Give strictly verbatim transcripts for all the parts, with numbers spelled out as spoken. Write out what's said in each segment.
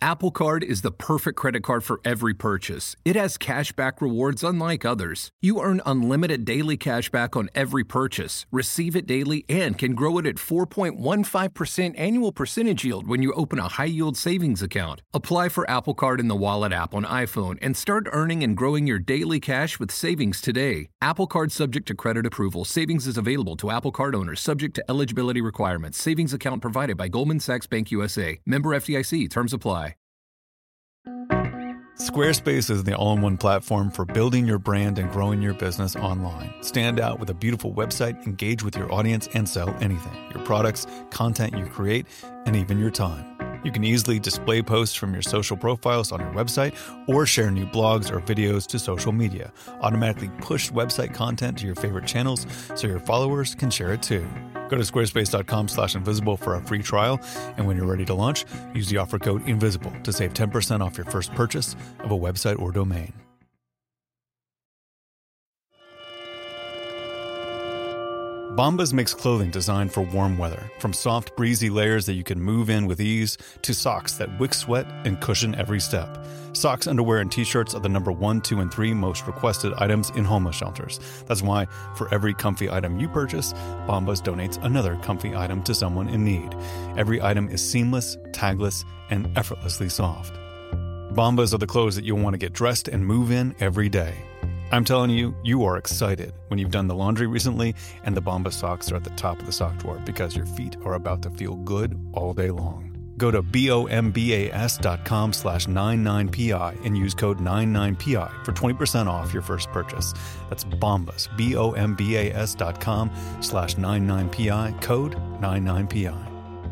Apple Card is the perfect credit card for every purchase. It has cashback rewards unlike others. You earn unlimited daily cashback on every purchase, receive it daily, and can grow it at four point one five percent annual percentage yield when you open a high-yield savings account. Apply for Apple Card in the Wallet app on iPhone and start earning and growing your daily cash with savings today. Apple Card subject to credit approval. Savings is available to Apple Card owners subject to eligibility requirements. Savings account provided by Goldman Sachs Bank U S A. Member F D I C. Terms apply. Squarespace is the all-in-one platform for building your brand and growing your business online. Stand out with a beautiful website, engage with your audience, and sell anything. Your products, content you create, and even your time. You can easily display posts from your social profiles on your website or share new blogs or videos to social media. Automatically push website content to your favorite channels so your followers can share it too. Go to squarespace.com slash invisible for a free trial, and when you're ready to launch, use the offer code INVISIBLE to save ten percent off your first purchase of a website or domain. Bombas makes clothing designed for warm weather, from soft, breezy layers that you can move in with ease to socks that wick sweat and cushion every step. Socks, underwear, and t-shirts are the number one, two, and three most requested items in homeless shelters. That's why for every comfy item you purchase, Bombas donates another comfy item to someone in need. Every item is seamless, tagless, and effortlessly soft. Bombas are the clothes that you'll want to get dressed and move in every day. I'm telling you, you are excited when you've done the laundry recently and the Bombas socks are at the top of the sock drawer because your feet are about to feel good all day long. Go to bombas dot com slash ninety-nine P I and use code ninety-nine P I for twenty percent off your first purchase. That's Bombas, B O M B A S dot com slash ninety-nine P I, code ninety-nine P I.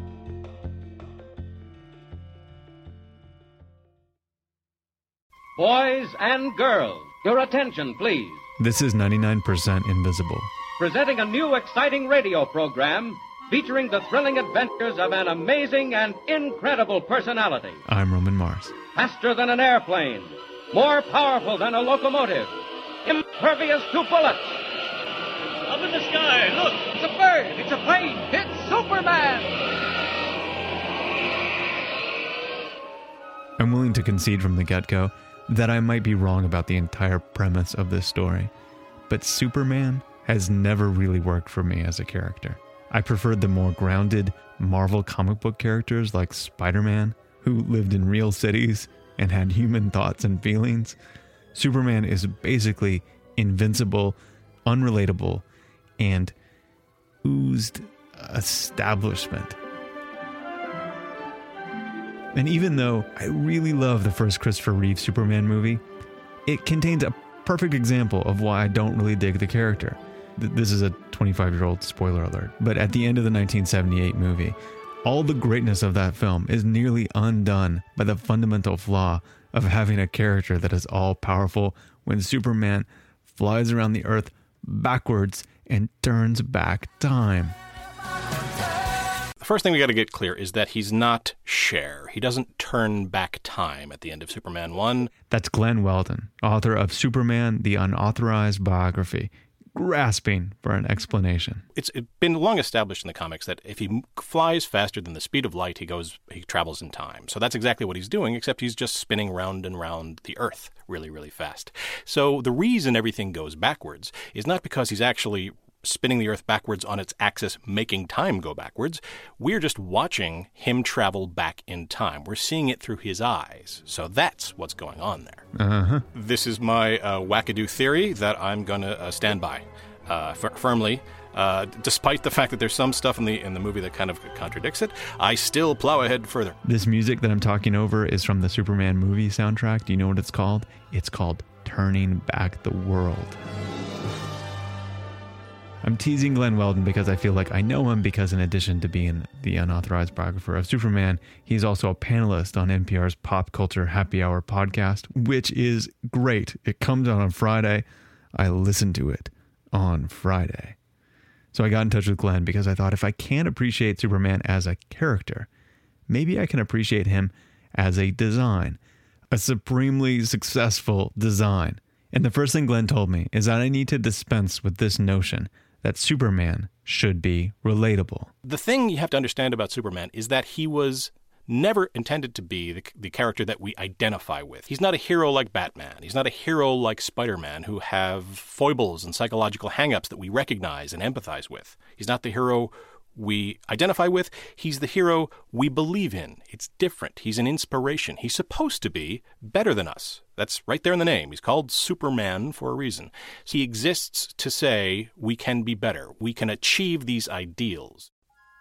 Boys and girls, your attention, please. This is ninety-nine percent Invisible. Presenting a new exciting radio program featuring the thrilling adventures of an amazing and incredible personality. I'm Roman Mars. Faster than an airplane, more powerful than a locomotive, impervious to bullets. Up in the sky, look! It's a bird, it's a plane, it's Superman! I'm willing to concede from the get-go that I might be wrong about the entire premise of this story, but Superman has never really worked for me as a character. I preferred the more grounded Marvel comic book characters like Spider-Man, who lived in real cities and had human thoughts and feelings. Superman is basically invincible, unrelatable, and oozed establishment. And even though I really love the first Christopher Reeve Superman movie, it contains a perfect example of why I don't really dig the character. This is a twenty-five-year-old spoiler alert, but at the end of the nineteen seventy-eight movie, all the greatness of that film is nearly undone by the fundamental flaw of having a character that is all-powerful when Superman flies around the earth backwards and turns back time. The first thing we got to get clear is that he's not Cher. He doesn't turn back time at the end of Superman one. That's Glenn Weldon, author of Superman, the Unauthorized Biography, grasping for an explanation. It's been long established in the comics that if he flies faster than the speed of light, he goes, he travels in time. So that's exactly what he's doing, except he's just spinning round and round the Earth really, really fast. So the reason everything goes backwards is not because he's actually spinning the Earth backwards on its axis, making time go backwards. We're just watching him travel back in time. We're seeing it through his eyes. So that's what's going on there. Uh-huh. This is my uh, wackadoo theory that I'm going to uh, stand by uh, f- firmly. Uh, despite the fact that there's some stuff in the in the movie that kind of contradicts it, I still plow ahead further. This music that I'm talking over is from the Superman movie soundtrack. Do you know what it's called? It's called Turning Back the World. I'm teasing Glenn Weldon because I feel like I know him because in addition to being the unauthorized biographer of Superman, he's also a panelist on N P R's Pop Culture Happy Hour podcast, which is great. It comes out on Friday. I listen to it on Friday. So I got in touch with Glenn because I thought if I can't appreciate Superman as a character, maybe I can appreciate him as a design, a supremely successful design. And the first thing Glenn told me is that I need to dispense with this notion that Superman should be relatable. The thing you have to understand about Superman is that he was never intended to be the, the character that we identify with. He's not a hero like Batman. He's not a hero like Spider-Man, who have foibles and psychological hang-ups that we recognize and empathize with. He's not the hero we identify with. He's the hero we believe in. It's different. He's an inspiration. He's supposed to be better than us. That's right there in the name. He's called Superman for a reason. He exists to say we can be better. We can achieve these ideals.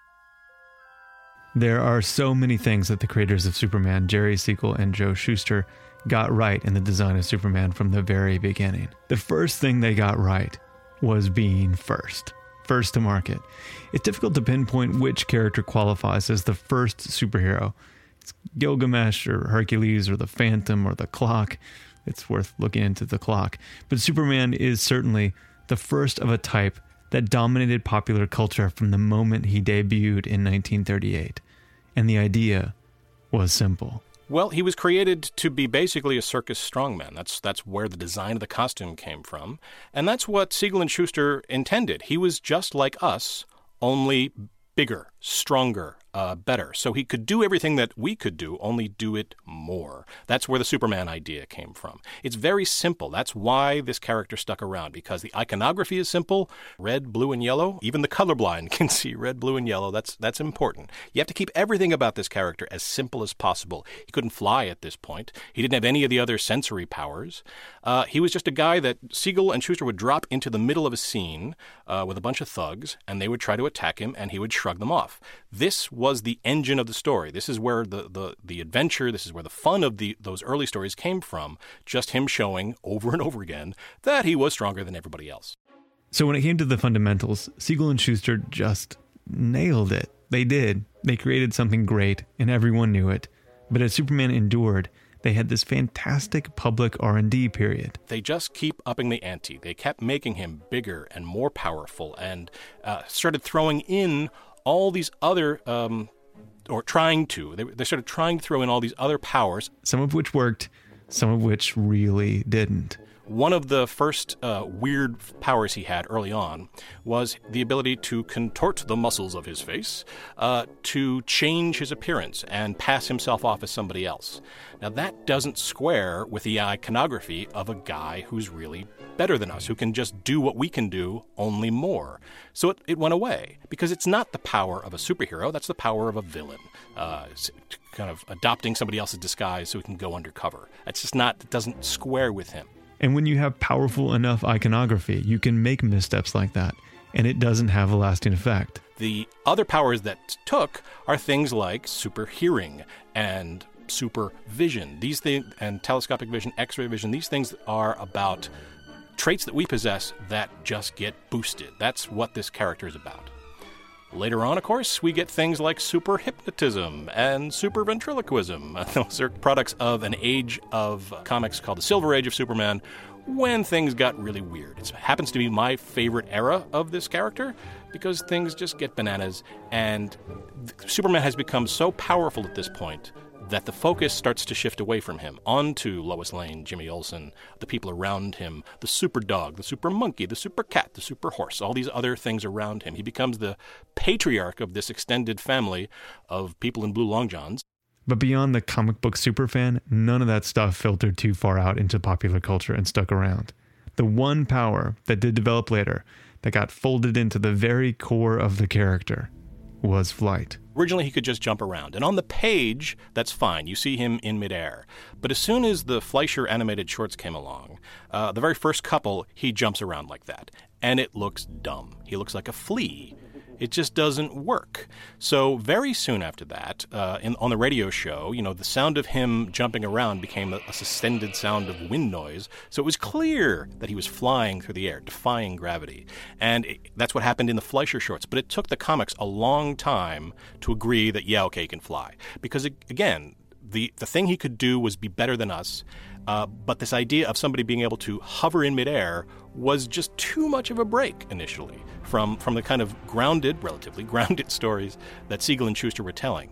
There are so many things that the creators of Superman, Jerry Siegel and Joe Shuster, got right in the design of Superman from the very beginning. The first thing they got right was being first. First to market. It's difficult to pinpoint which character qualifies as the first superhero. It's Gilgamesh or Hercules or the Phantom or the Clock. It's worth looking into the Clock. But Superman is certainly the first of a type that dominated popular culture from the moment he debuted in nineteen thirty-eight. And the idea was simple. Well, he was created to be basically a circus strongman. That's that's where the design of the costume came from. And that's what Siegel and Shuster intended. He was just like us, only bigger, stronger, uh, better. So he could do everything that we could do, only do it more. That's where the Superman idea came from. It's very simple. That's why this character stuck around, because the iconography is simple. Red, blue, and yellow. Even the colorblind can see red, blue, and yellow. That's that's important. You have to keep everything about this character as simple as possible. He couldn't fly at this point. He didn't have any of the other sensory powers. Uh, he was just a guy that Siegel and Shuster would drop into the middle of a scene uh, with a bunch of thugs, and they would try to attack him, and he would shrug them off. This was the engine of the story. This is where the, the, the adventure, this is where the fun of the those early stories came from, just him showing over and over again that he was stronger than everybody else. So when it came to the fundamentals, Siegel and Shuster just nailed it. They did. They created something great, and everyone knew it. But as Superman endured, they had this fantastic public R and D period. They just keep upping the ante. They kept making him bigger and more powerful, and uh, started throwing in all these other, um, or trying to, they, they started trying to throw in all these other powers. Some of which worked, some of which really didn't. One of the first uh, weird powers he had early on was the ability to contort the muscles of his face, uh, to change his appearance and pass himself off as somebody else. Now that doesn't square with the iconography of a guy who's really better than us, who can just do what we can do, only more. So it, it went away, because it's not the power of a superhero, that's the power of a villain. Uh, kind of adopting somebody else's disguise so he can go undercover. That's just not, it doesn't square with him. And when you have powerful enough iconography, you can make missteps like that, and it doesn't have a lasting effect. The other powers that took are things like super hearing and super vision. These things, and telescopic vision, X-ray vision, these things are about traits that we possess that just get boosted. That's what this character is about. Later on, of course, we get things like super hypnotism and super ventriloquism. Those are products of an age of comics called the Silver Age of Superman, when things got really weird. It happens to be my favorite era of this character, because things just get bananas, and Superman has become so powerful at this point that the focus starts to shift away from him onto Lois Lane, Jimmy Olsen, the people around him, the super dog, the super monkey, the super cat, the super horse, all these other things around him. He becomes the patriarch of this extended family of people in blue long johns. But beyond the comic book superfan, none of that stuff filtered too far out into popular culture and stuck around. The one power that did develop later, that got folded into the very core of the character, was flight. Originally, he could just jump around. And on the page, that's fine. You see him in midair. But as soon as the Fleischer animated shorts came along, uh, the very first couple, he jumps around like that. And it looks dumb. He looks like a flea. It just doesn't work. So very soon after that, uh, in, on the radio show, you know, the sound of him jumping around became a, a suspended sound of wind noise. So it was clear that he was flying through the air, defying gravity. And it, that's what happened in the Fleischer shorts. But it took the comics a long time to agree that, yeah, okay, he can fly. Because, it, again, the, the thing he could do was be better than us. Uh, but this idea of somebody being able to hover in midair was just too much of a break initially from, from the kind of grounded, relatively grounded stories that Siegel and Shuster were telling.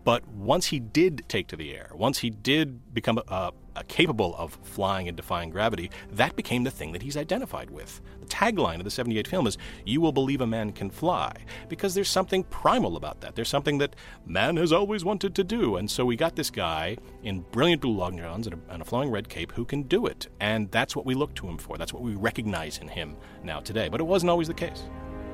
But once he did take to the air, once he did become uh, uh, capable of flying and defying gravity, that became the thing that he's identified with. The tagline of the seventy-eight film is, "You will believe a man can fly," because there's something primal about that. There's something that man has always wanted to do. And so we got this guy in brilliant blue long johns and a, and a flowing red cape who can do it. And that's what we look to him for. That's what we recognize in him now today. But it wasn't always the case.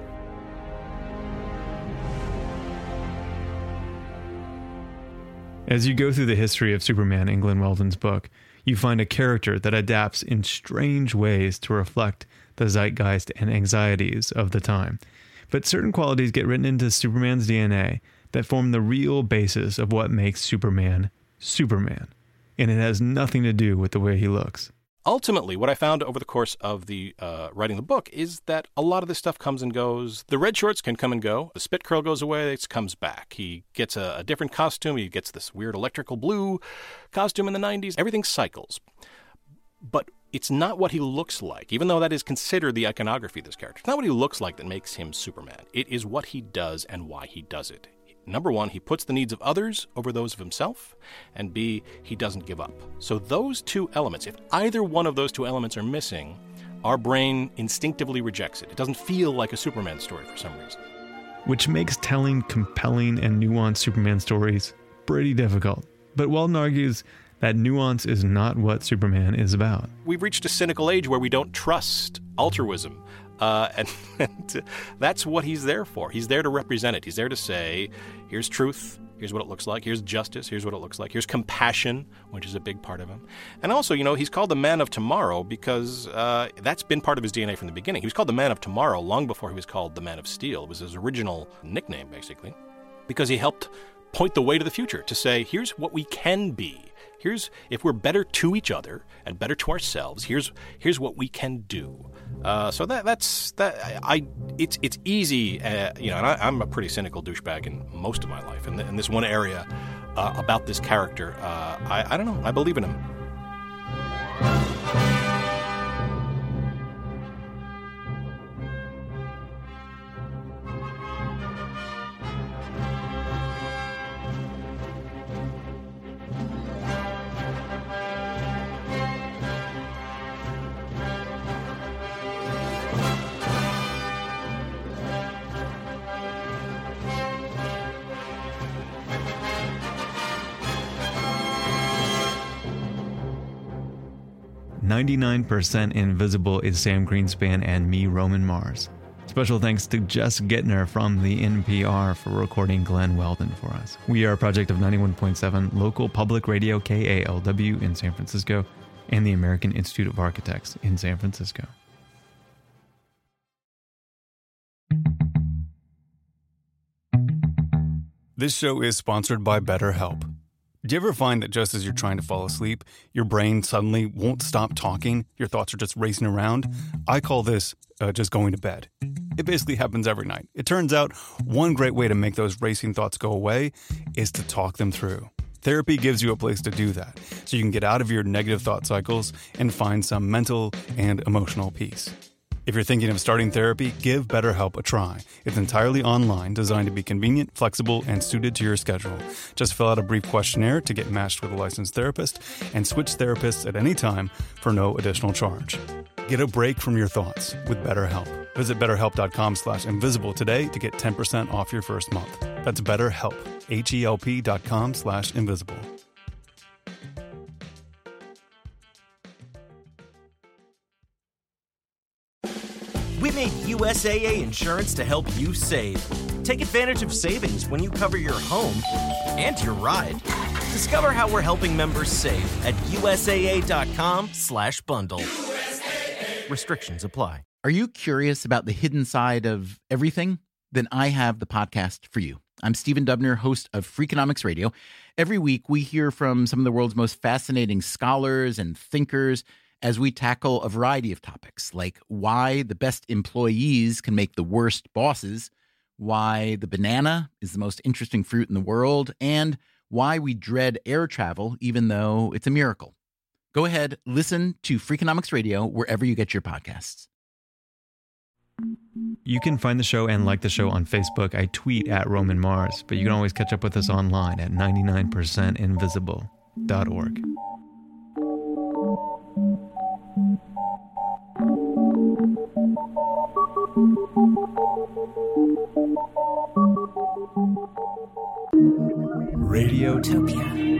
As you go through the history of Superman in Glenn Weldon's book, you find a character that adapts in strange ways to reflect the zeitgeist and anxieties of the time. But certain qualities get written into Superman's D N A that form the real basis of what makes Superman Superman. And it has nothing to do with the way he looks. Ultimately, what I found over the course of the uh, writing the book is that a lot of this stuff comes and goes. The red shorts can come and go. The spit curl goes away. It comes back. He gets a, a different costume. He gets this weird electrical blue costume in the nineties. Everything cycles. But it's not what he looks like, even though that is considered the iconography of this character. It's not what he looks like that makes him Superman. It is what he does and why he does it. Number one, he puts the needs of others over those of himself, and B, he doesn't give up. So those two elements, if either one of those two elements are missing, our brain instinctively rejects it. It doesn't feel like a Superman story for some reason. Which makes telling compelling and nuanced Superman stories pretty difficult. But Weldon argues that nuance is not what Superman is about. We've reached a cynical age where we don't trust altruism. Uh, and, and that's what he's there for. He's there to represent it. He's there to say, here's truth, here's what it looks like, here's justice, here's what it looks like, here's compassion, which is a big part of him. And also, you know, he's called the Man of Tomorrow because uh, that's been part of his D N A from the beginning. He was called the Man of Tomorrow long before he was called the Man of Steel. It was his original nickname, basically, because he helped point the way to the future, to say, here's what we can be. Here's, if we're better to each other and better to ourselves, here's here's what we can do. Uh, so that that's that. I it's it's easy, uh, you know. And I, I'm a pretty cynical douchebag in most of my life, and in, in this one area uh, about this character, uh, I I don't know. I believe in him. ninety-nine percent Invisible is Sam Greenspan and me, Roman Mars. Special thanks to Jess Gittner from the N P R for recording Glenn Weldon for us. We are a project of ninety-one point seven local public radio K A L W in San Francisco and the American Institute of Architects in San Francisco. This show is sponsored by BetterHelp. Do you ever find that just as you're trying to fall asleep, your brain suddenly won't stop talking? Your thoughts are just racing around? I call this uh, just going to bed. It basically happens every night. It turns out one great way to make those racing thoughts go away is to talk them through. Therapy gives you a place to do that, so you can get out of your negative thought cycles and find some mental and emotional peace. If you're thinking of starting therapy, give BetterHelp a try. It's entirely online, designed to be convenient, flexible, and suited to your schedule. Just fill out a brief questionnaire to get matched with a licensed therapist and switch therapists at any time for no additional charge. Get a break from your thoughts with BetterHelp. Visit betterhelp.com slash invisible today to get ten percent off your first month. That's BetterHelp, H-E-L-P dot com slash invisible. We made U S A A Insurance to help you save. Take advantage of savings when you cover your home and your ride. Discover how we're helping members save at U S A A dot com slash bundle. Restrictions apply. Are you curious about the hidden side of everything? Then I have the podcast for you. I'm Stephen Dubner, host of Freakonomics Radio. Every week, we hear from some of the world's most fascinating scholars and thinkers as we tackle a variety of topics, like why the best employees can make the worst bosses, why the banana is the most interesting fruit in the world, and why we dread air travel even though it's a miracle. Go ahead, listen to Freakonomics Radio wherever you get your podcasts. You can find the show and like the show on Facebook. I tweet at Roman Mars, but you can always catch up with us online at ninety-nine percent invisible dot org. Radiotopia.